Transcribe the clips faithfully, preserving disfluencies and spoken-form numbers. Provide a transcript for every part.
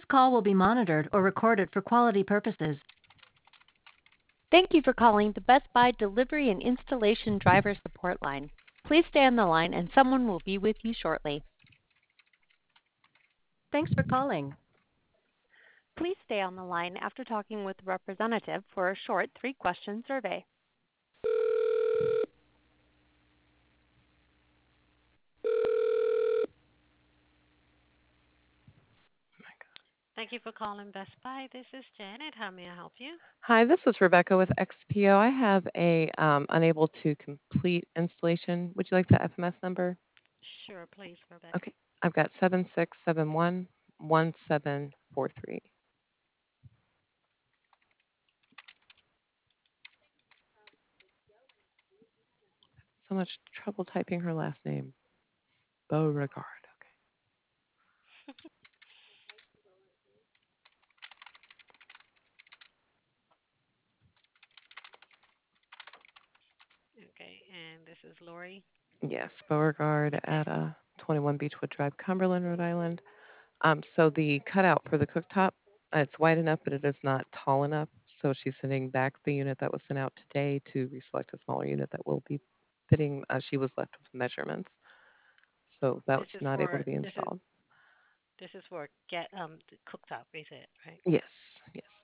This call will be monitored or recorded for quality purposes. Thank you for calling the Best Buy Delivery and Installation Driver Support Line. Please stay on the line and someone will be with you shortly. Thanks for calling. Please stay on the line after talking with a representative for a short three-question survey. Thank you for calling Best Buy. This is Janet. How may I help you? Hi, this is Rebecca with X P O. I have a um, unable to complete installation. Would you like the F M S number? Sure, please, Rebecca. Okay, I've got seven six seven one one seven four three. So much trouble typing her last name. Beauregard. Okay, and this is Lori. Yes, Beauregard Okay. at uh, twenty-one Beechwood Drive, Cumberland, Rhode Island. Um, so the cutout for the cooktop, uh, it's wide enough, but it is not tall enough. So she's sending back the unit that was sent out today to reselect a smaller unit that will be fitting. Uh, she was left with measurements, so that This was is not able for to be this is installed. this is for get um the cooktop, is it right? Yes, yes.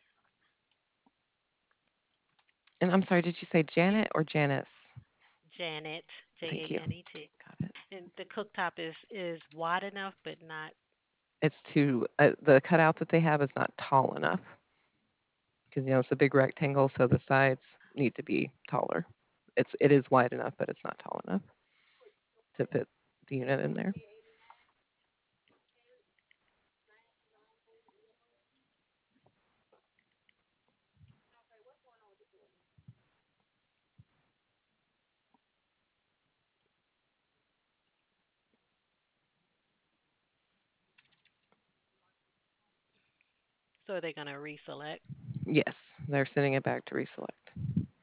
And I'm sorry, did you say Janet or Janice? Janet, J Thank you. A N E T. Got it. And the cooktop is is wide enough, but not. It's too, uh, the cutout that they have is not tall enough because, you know, it's a big rectangle, so the sides need to be taller. It's, it is wide enough, but it's not tall enough to fit the unit in there. So are they gonna reselect? Yes, they're sending it back to reselect.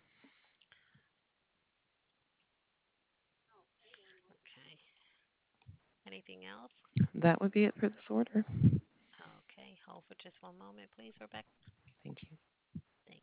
Okay. Anything else? That would be it for this order. Okay. Hold for just one moment, please, Rebecca. Thank you. Thanks.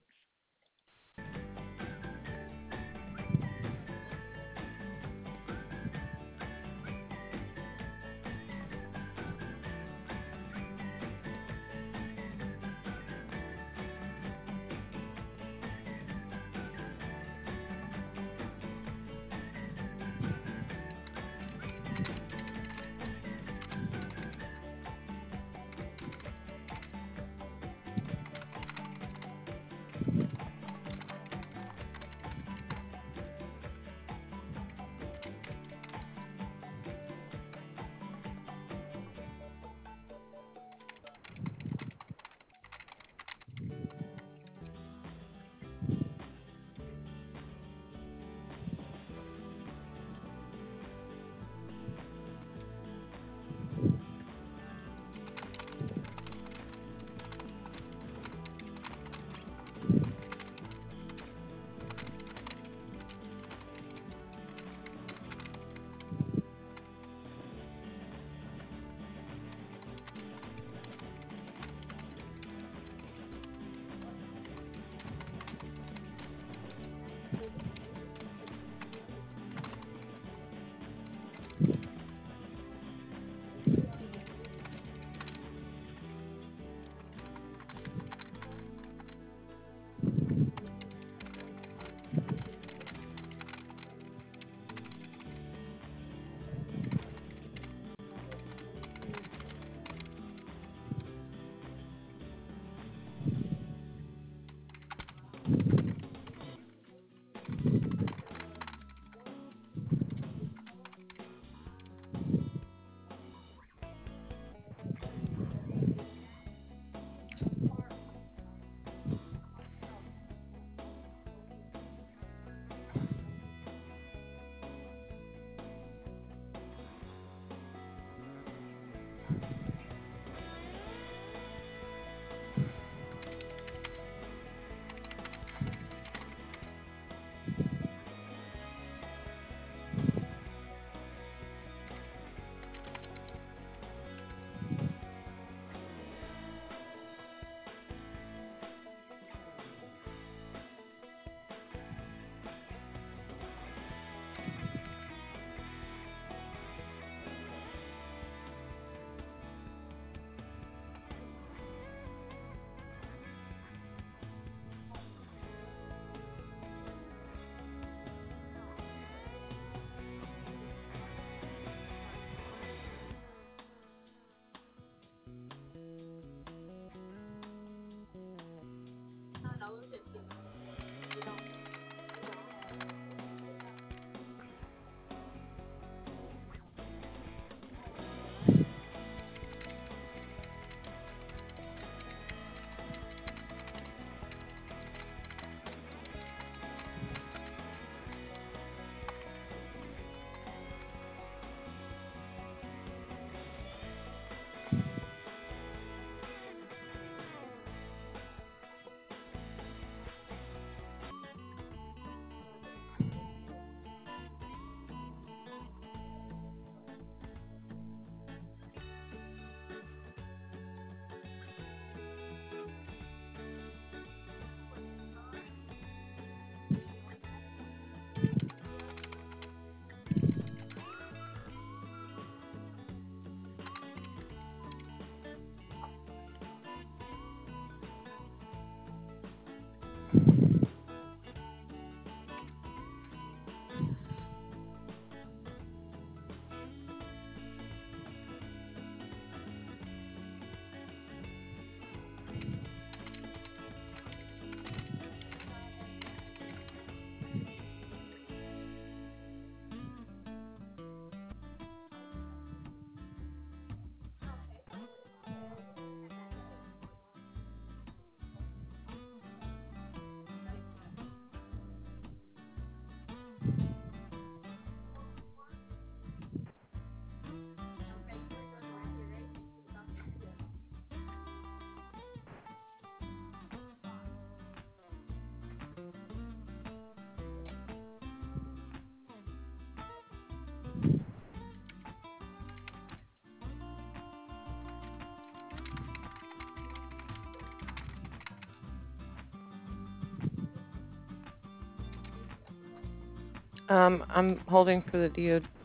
Um, I'm holding for the D O D.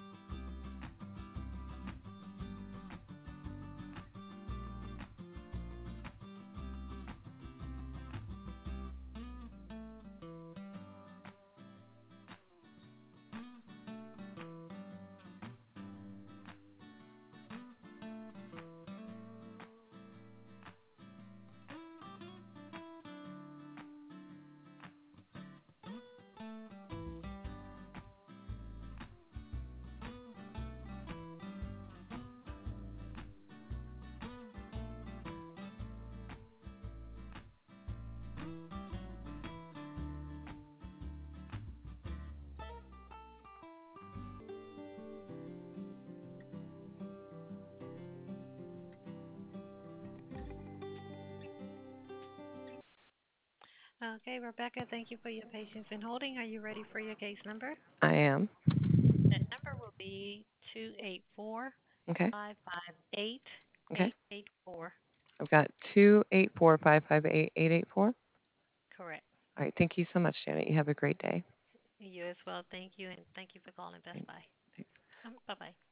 Okay, Rebecca, thank you for your patience in holding. Are you ready for your case number? I am. That number will be two eight four, Okay. five five eight, Okay. eight eight four. I've got two eight four five five eight eight eight four. Correct. All right. Thank you so much, Janet. You have a great day. You as well. Thank you, and thank you for calling Best Thanks. Buy. Thanks. Um, bye bye.